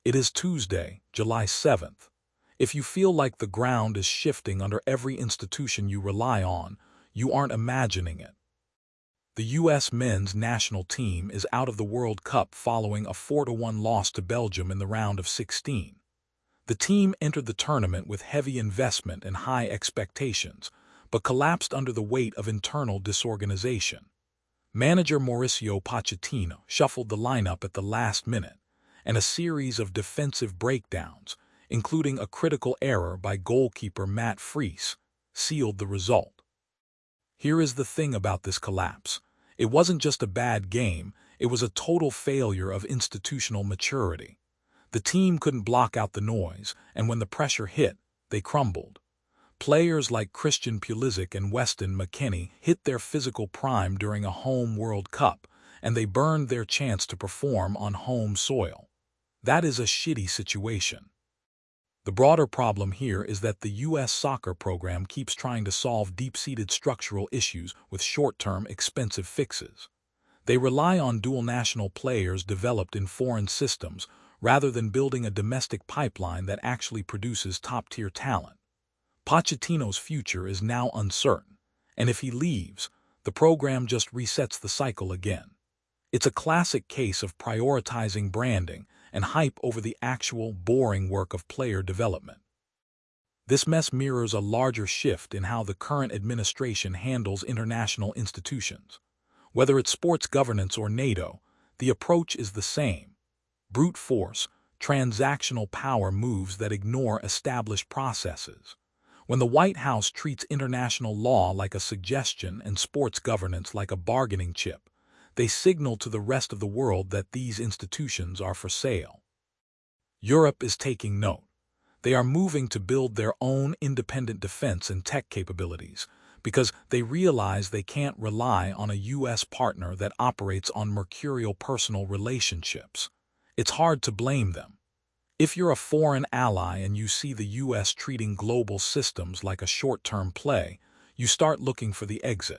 It is Tuesday, July 7th. If you feel like the ground is shifting under every institution you rely on, you aren't imagining it. The U.S. men's national team is out of the World Cup following a 4-1 loss to Belgium in the round of 16. The team entered the tournament with heavy investment and high expectations, but collapsed under the weight of internal disorganization. Manager Mauricio Pochettino shuffled the lineup at the last minute, and a series of defensive breakdowns, including a critical error by goalkeeper Matt Friese, sealed the result. Here is the thing about this collapse. It wasn't just a bad game, it was a total failure of institutional maturity. The team couldn't block out the noise, and when the pressure hit, they crumbled. Players like Christian Pulisic and Weston McKennie hit their physical prime during a home World Cup, and they burned their chance to perform on home soil. That is a shitty situation. The broader problem here is that the U.S. soccer program keeps trying to solve deep-seated structural issues with short-term, expensive fixes. They rely on dual national players developed in foreign systems rather than building a domestic pipeline that actually produces top-tier talent. Pochettino's future is now uncertain, and if he leaves, the program just resets the cycle again. It's a classic case of prioritizing branding and hype over the actual, boring work of player development. This mess mirrors a larger shift in how the current administration handles international institutions. Whether it's sports governance or NATO, the approach is the same. Brute force, transactional power moves that ignore established processes. When the White House treats international law like a suggestion and sports governance like a bargaining chip, they signal to the rest of the world that these institutions are for sale. Europe is taking note. They are moving to build their own independent defense and tech capabilities because they realize they can't rely on a U.S. partner that operates on mercurial personal relationships. It's hard to blame them. If you're a foreign ally and you see the U.S. treating global systems like a short-term play, you start looking for the exit.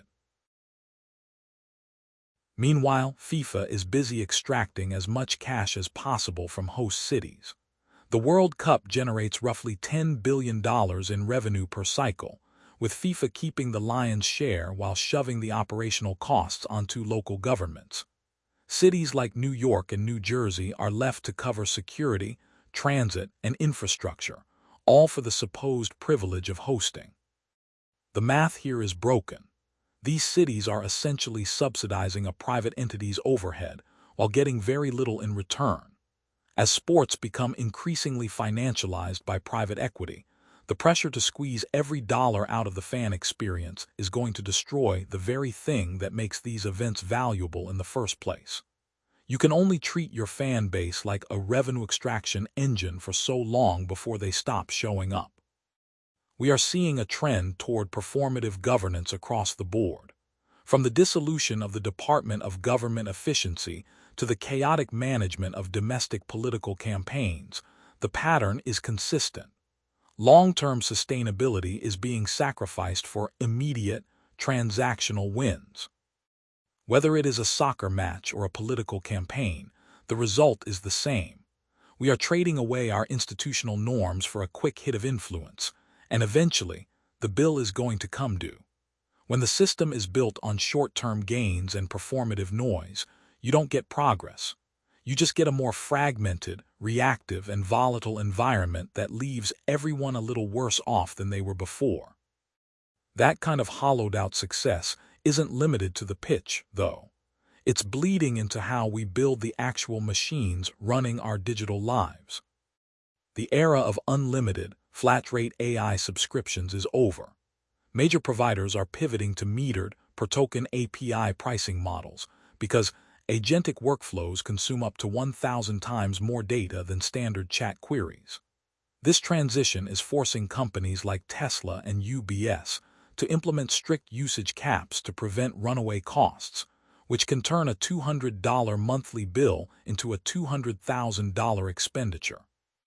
Meanwhile, FIFA is busy extracting as much cash as possible from host cities. The World Cup generates roughly $10 billion in revenue per cycle, with FIFA keeping the lion's share while shoving the operational costs onto local governments. Cities like New York and New Jersey are left to cover security, transit, and infrastructure, all for the supposed privilege of hosting. The math here is broken. These cities are essentially subsidizing a private entity's overhead while getting very little in return. As sports become increasingly financialized by private equity, the pressure to squeeze every dollar out of the fan experience is going to destroy the very thing that makes these events valuable in the first place. You can only treat your fan base like a revenue extraction engine for so long before they stop showing up. We are seeing a trend toward performative governance across the board. From the dissolution of the Department of Government Efficiency to the chaotic management of domestic political campaigns, the pattern is consistent. Long-term sustainability is being sacrificed for immediate, transactional wins. Whether it is a soccer match or a political campaign, the result is the same. We are trading away our institutional norms for a quick hit of influence, and eventually, the bill is going to come due. When the system is built on short-term gains and performative noise, you don't get progress. You just get a more fragmented, reactive, and volatile environment that leaves everyone a little worse off than they were before. That kind of hollowed-out success isn't limited to the pitch, though. It's bleeding into how we build the actual machines running our digital lives. The era of unlimited, flat-rate AI subscriptions is over. Major providers are pivoting to metered, per-token API pricing models because agentic workflows consume up to 1,000 times more data than standard chat queries. This transition is forcing companies like Tesla and UBS to implement strict usage caps to prevent runaway costs, which can turn a $200 monthly bill into a $200,000 expenditure.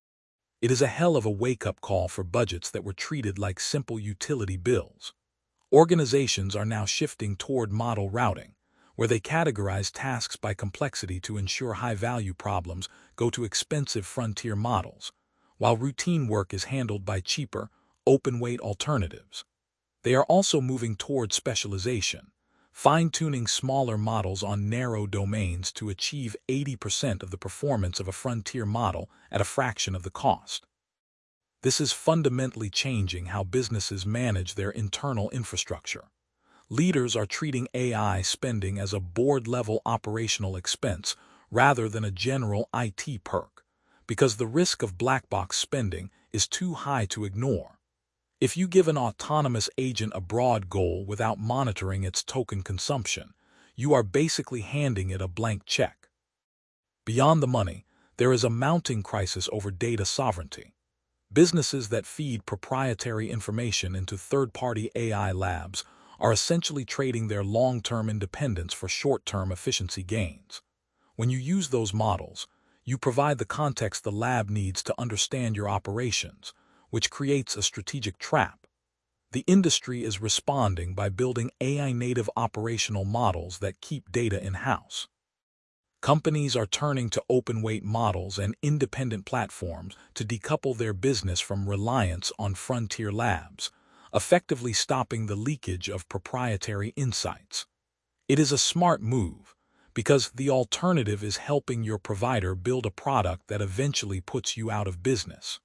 It is a hell of a wake-up call for budgets that were treated like simple utility bills. Organizations are now shifting toward model routing, where they categorize tasks by complexity to ensure high-value problems go to expensive frontier models, while routine work is handled by cheaper, open-weight alternatives. They are also moving toward specialization, fine-tuning smaller models on narrow domains to achieve 80% of the performance of a frontier model at a fraction of the cost. This is fundamentally changing how businesses manage their internal infrastructure. Leaders are treating AI spending as a board-level operational expense rather than a general IT perk, because the risk of black box spending is too high to ignore. If you give an autonomous agent a broad goal without monitoring its token consumption, you are basically handing it a blank check. Beyond the money, there is a mounting crisis over data sovereignty. Businesses that feed proprietary information into third-party AI labs are essentially trading their long-term independence for short-term efficiency gains. When you use those models, you provide the context the lab needs to understand your operations, which creates a strategic trap. The industry is responding by building AI-native operational models that keep data in-house. Companies are turning to open-weight models and independent platforms to decouple their business from reliance on frontier labs, effectively stopping the leakage of proprietary insights. It is a smart move, because the alternative is helping your provider build a product that eventually puts you out of business.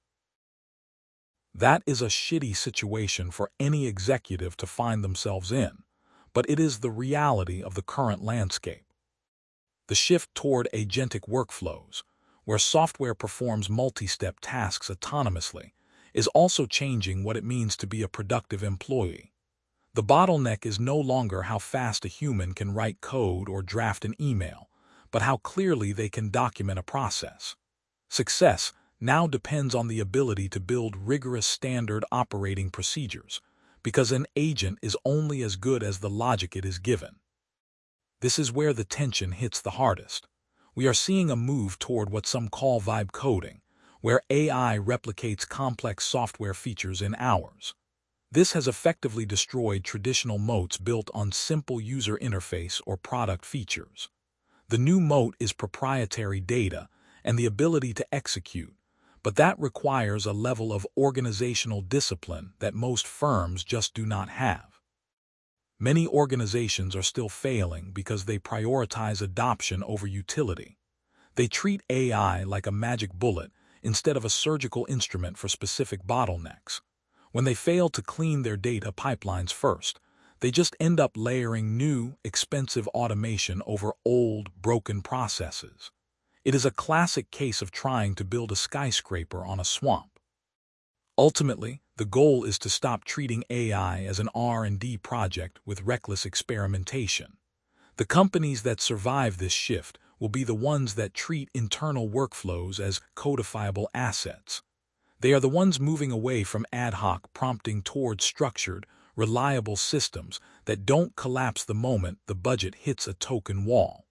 That is a shitty situation for any executive to find themselves in, but it is the reality of the current landscape. The shift toward agentic workflows, where software performs multi-step tasks autonomously, is also changing what it means to be a productive employee. The bottleneck is no longer how fast a human can write code or draft an email, but how clearly they can document a process. Success now depends on the ability to build rigorous standard operating procedures, because an agent is only as good as the logic it is given. This is where the tension hits the hardest. We are seeing a move toward what some call vibe coding, where AI replicates complex software features in hours. This has effectively destroyed traditional moats built on simple user interface or product features. The new moat is proprietary data and the ability to execute, but that requires a level of organizational discipline that most firms just do not have. Many organizations are still failing because they prioritize adoption over utility. They treat AI like a magic bullet instead of a surgical instrument for specific bottlenecks. When they fail to clean their data pipelines first, they just end up layering new, expensive automation over old, broken processes. It is a classic case of trying to build a skyscraper on a swamp. Ultimately, the goal is to stop treating AI as an R&D project with reckless experimentation. The companies that survive this shift will be the ones that treat internal workflows as codifiable assets. They are the ones moving away from ad hoc prompting towards structured, reliable systems that don't collapse the moment the budget hits a token wall.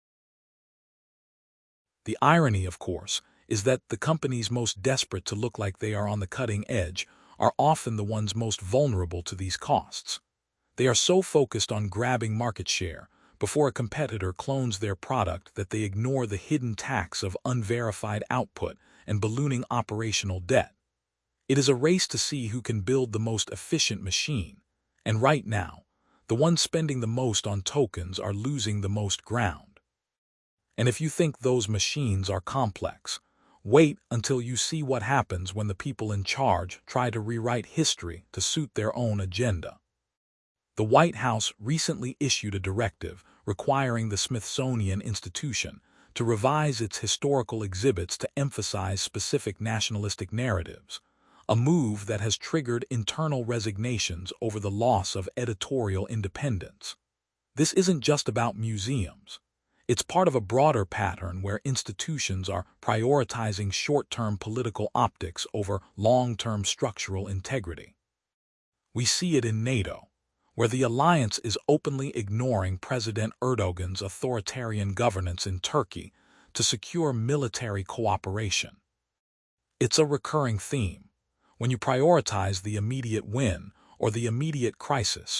The irony, of course, is that the companies most desperate to look like they are on the cutting edge are often the ones most vulnerable to these costs. They are so focused on grabbing market share before a competitor clones their product that they ignore the hidden tax of unverified output and ballooning operational debt. It is a race to see who can build the most efficient machine, and right now, the ones spending the most on tokens are losing the most ground. And if you think those machines are complex, wait until you see what happens when the people in charge try to rewrite history to suit their own agenda. The White House recently issued a directive requiring the Smithsonian Institution to revise its historical exhibits to emphasize specific nationalistic narratives, a move that has triggered internal resignations over the loss of editorial independence. This isn't just about museums. It's part of a broader pattern where institutions are prioritizing short-term political optics over long-term structural integrity. We see it in NATO, where the alliance is openly ignoring President Erdogan's authoritarian governance in Turkey to secure military cooperation. It's a recurring theme. When you prioritize the immediate win or the immediate crisis,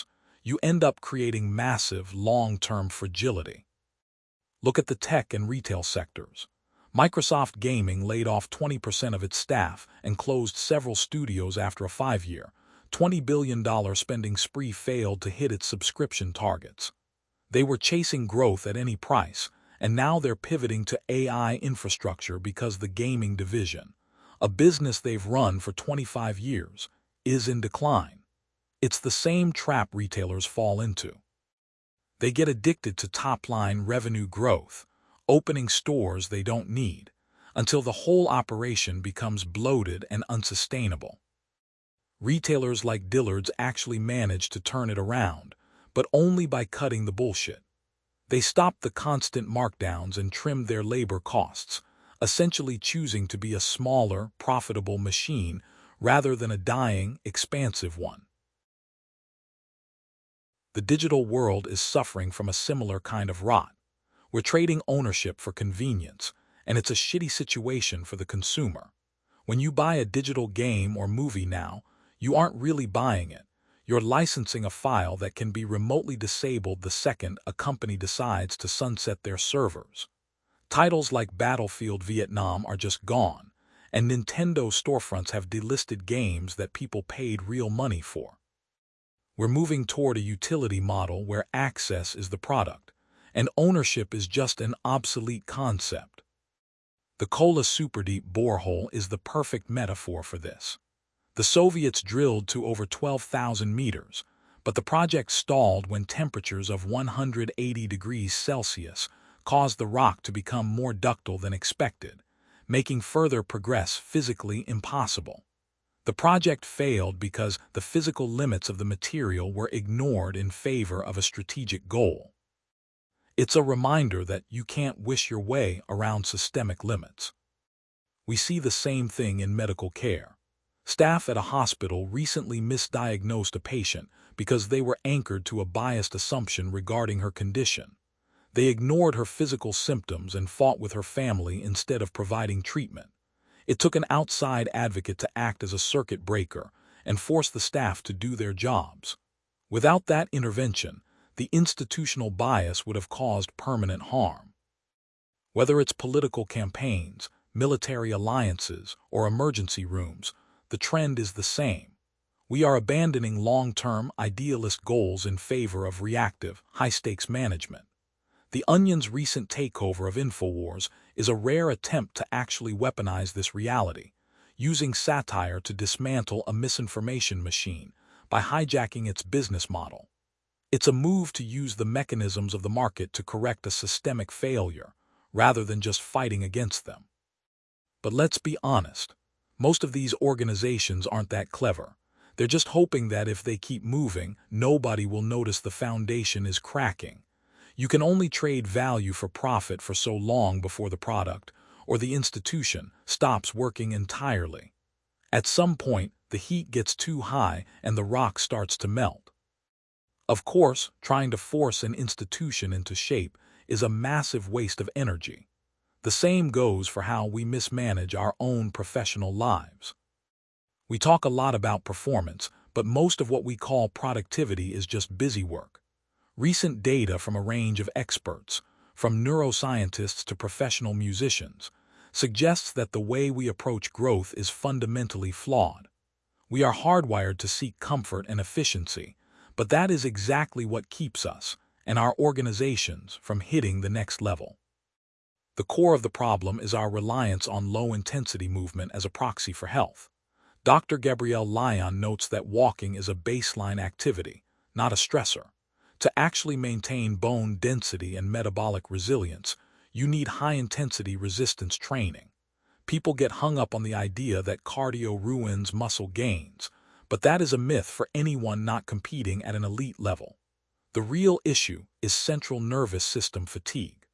you end up creating massive, long-term fragility. Look at the tech and retail sectors. Microsoft Gaming laid off 20% of its staff and closed several studios after a 5-year, $20 billion spending spree failed to hit its subscription targets. They were chasing growth at any price, and now they're pivoting to AI infrastructure because the gaming division, a business they've run for 25 years, is in decline. It's the same trap retailers fall into. They get addicted to top-line revenue growth, opening stores they don't need, until the whole operation becomes bloated and unsustainable. Retailers like Dillard's actually manage to turn it around, but only by cutting the bullshit. They stopped the constant markdowns and trimmed their labor costs, essentially choosing to be a smaller, profitable machine rather than a dying, expansive one. The digital world is suffering from a similar kind of rot. We're trading ownership for convenience, and it's a shitty situation for the consumer. When you buy a digital game or movie now, you aren't really buying it. You're licensing a file that can be remotely disabled the second a company decides to sunset their servers. Titles like Battlefield Vietnam are just gone, and Nintendo storefronts have delisted games that people paid real money for. We're moving toward a utility model where access is the product, and ownership is just an obsolete concept. The Kola Superdeep borehole is the perfect metaphor for this. The Soviets drilled to over 12,000 meters, but the project stalled when temperatures of 180 degrees Celsius caused the rock to become more ductile than expected, making further progress physically impossible. The project failed because the physical limits of the material were ignored in favor of a strategic goal. It's a reminder that you can't wish your way around systemic limits. We see the same thing in medical care. Staff at a hospital recently misdiagnosed a patient because they were anchored to a biased assumption regarding her condition. They ignored her physical symptoms and fought with her family instead of providing treatment. It took an outside advocate to act as a circuit breaker and force the staff to do their jobs. Without that intervention, the institutional bias would have caused permanent harm. Whether it's political campaigns, military alliances, or emergency rooms, the trend is the same. We are abandoning long-term, idealist goals in favor of reactive, high-stakes management. The Onion's recent takeover of InfoWars is a rare attempt to actually weaponize this reality, using satire to dismantle a misinformation machine by hijacking its business model. It's a move to use the mechanisms of the market to correct a systemic failure, rather than just fighting against them. But let's be honest, most of these organizations aren't that clever. They're just hoping that if they keep moving, nobody will notice the foundation is cracking. You can only trade value for profit for so long before the product, or the institution, stops working entirely. At some point, the heat gets too high and the rock starts to melt. Of course, trying to force an institution into shape is a massive waste of energy. The same goes for how we mismanage our own professional lives. We talk a lot about performance, but most of what we call productivity is just busy work. Recent data from a range of experts, from neuroscientists to professional musicians, suggests that the way we approach growth is fundamentally flawed. We are hardwired to seek comfort and efficiency, but that is exactly what keeps us, and our organizations, from hitting the next level. The core of the problem is our reliance on low-intensity movement as a proxy for health. Dr. Gabrielle Lyon notes that walking is a baseline activity, not a stressor. To actually maintain bone density and metabolic resilience, you need high-intensity resistance training. People get hung up on the idea that cardio ruins muscle gains, but that is a myth for anyone not competing at an elite level. The real issue is central nervous system fatigue.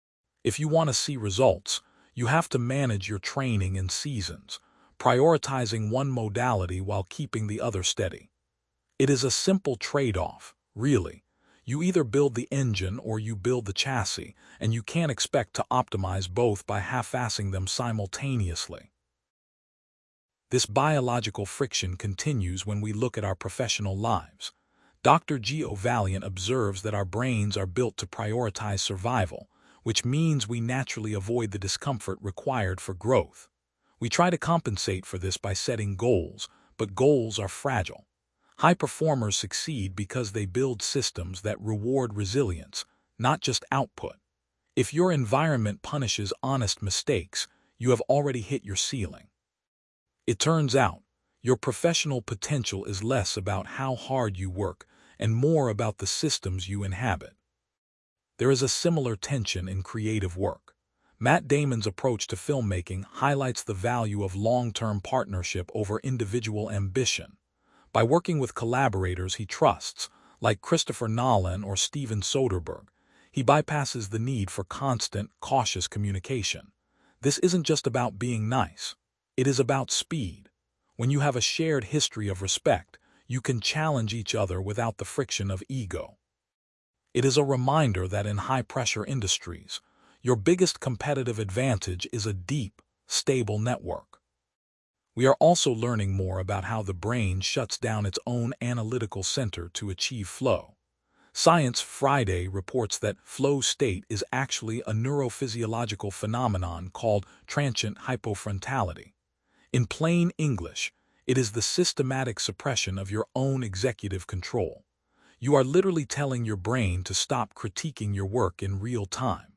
If you want to see results, you have to manage your training in seasons, prioritizing one modality while keeping the other steady. It is a simple trade-off, really. You either build the engine or you build the chassis, and you can't expect to optimize both by half-assing them simultaneously. This biological friction continues when we look at our professional lives. Dr. Geo Valiant observes that our brains are built to prioritize survival, which means we naturally avoid the discomfort required for growth. We try to compensate for this by setting goals, but goals are fragile. High performers succeed because they build systems that reward resilience, not just output. If your environment punishes honest mistakes, you have already hit your ceiling. It turns out, your professional potential is less about how hard you work and more about the systems you inhabit. There is a similar tension in creative work. Matt Damon's approach to filmmaking highlights the value of long-term partnership over individual ambition. By working with collaborators he trusts, like Christopher Nolan or Steven Soderbergh, he bypasses the need for constant, cautious communication. This isn't just about being nice. It is about speed. When you have a shared history of respect, you can challenge each other without the friction of ego. It is a reminder that in high-pressure industries, your biggest competitive advantage is a deep, stable network. We are also learning more about how the brain shuts down its own analytical center to achieve flow. Science Friday reports that flow state is actually a neurophysiological phenomenon called transient hypofrontality. In plain English, it is the systematic suppression of your own executive control. You are literally telling your brain to stop critiquing your work in real time.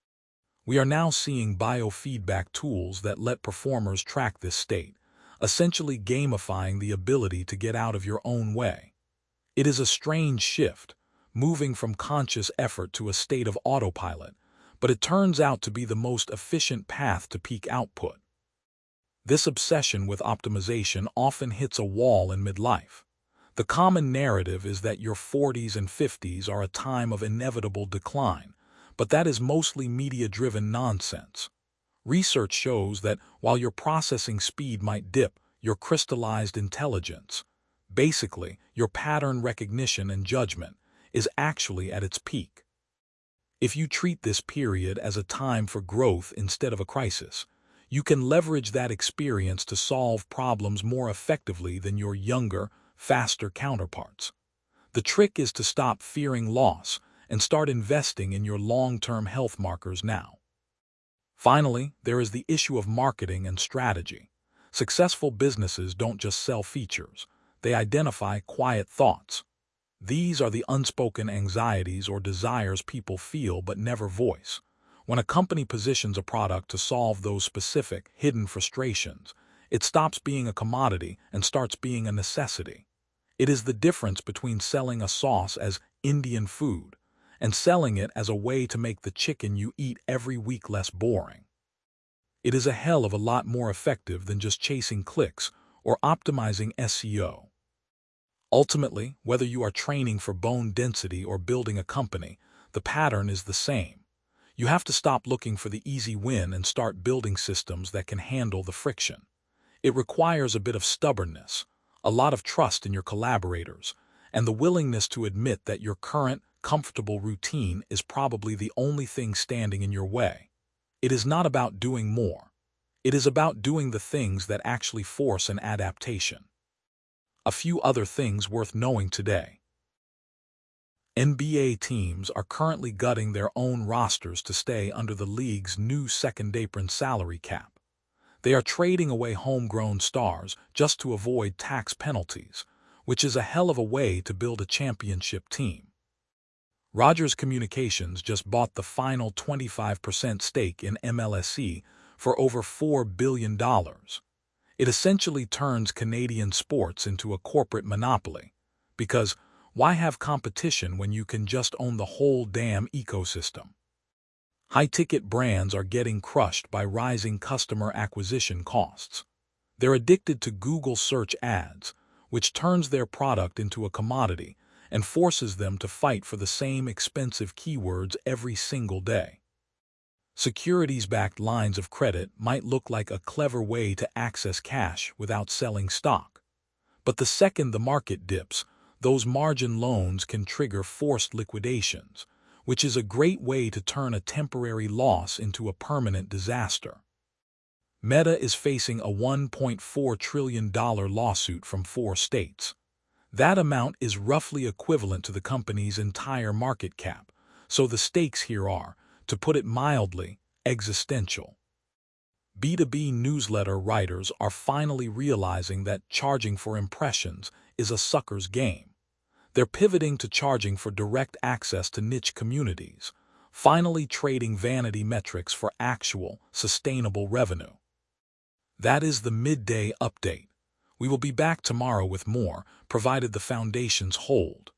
We are now seeing biofeedback tools that let performers track this state, essentially gamifying the ability to get out of your own way. It is a strange shift, moving from conscious effort to a state of autopilot, but it turns out to be the most efficient path to peak output. This obsession with optimization often hits a wall in midlife. The common narrative is that your 40s and 50s are a time of inevitable decline, but that is mostly media-driven nonsense. Research shows that while your processing speed might dip, your crystallized intelligence, basically your pattern recognition and judgment, is actually at its peak. If you treat this period as a time for growth instead of a crisis, you can leverage that experience to solve problems more effectively than your younger, faster counterparts. The trick is to stop fearing loss and start investing in your long-term health markers now. Finally, there is the issue of marketing and strategy. Successful businesses don't just sell features, they identify quiet thoughts. These are the unspoken anxieties or desires people feel but never voice. When a company positions a product to solve those specific, hidden frustrations, it stops being a commodity and starts being a necessity. It is the difference between selling a sauce as Indian food and selling it as a way to make the chicken you eat every week less boring. It is a hell of a lot more effective than just chasing clicks or optimizing SEO. Ultimately, whether you are training for bone density or building a company, the pattern is the same. You have to stop looking for the easy win and start building systems that can handle the friction. It requires a bit of stubbornness, a lot of trust in your collaborators, and the willingness to admit that your current, comfortable routine is probably the only thing standing in your way. It is not about doing more. It is about doing the things that actually force an adaptation. A few other things worth knowing today. NBA teams are currently gutting their own rosters to stay under the league's new second-apron salary cap. They are trading away homegrown stars just to avoid tax penalties, which is a hell of a way to build a championship team. Rogers Communications just bought the final 25% stake in MLSE for over $4 billion. It essentially turns Canadian sports into a corporate monopoly, because why have competition when you can just own the whole damn ecosystem? High-ticket brands are getting crushed by rising customer acquisition costs. They're addicted to Google search ads, which turns their product into a commodity and forces them to fight for the same expensive keywords every single day. Securities-backed lines of credit might look like a clever way to access cash without selling stock. But the second the market dips, those margin loans can trigger forced liquidations, which is a great way to turn a temporary loss into a permanent disaster. Meta is facing a $1.4 trillion lawsuit from 4 states. That amount is roughly equivalent to the company's entire market cap, so the stakes here are, to put it mildly, existential. B2B newsletter writers are finally realizing that charging for impressions is a sucker's game. They're pivoting to charging for direct access to niche communities, finally trading vanity metrics for actual, sustainable revenue. That is the midday update. We will be back tomorrow with more, provided the foundations hold.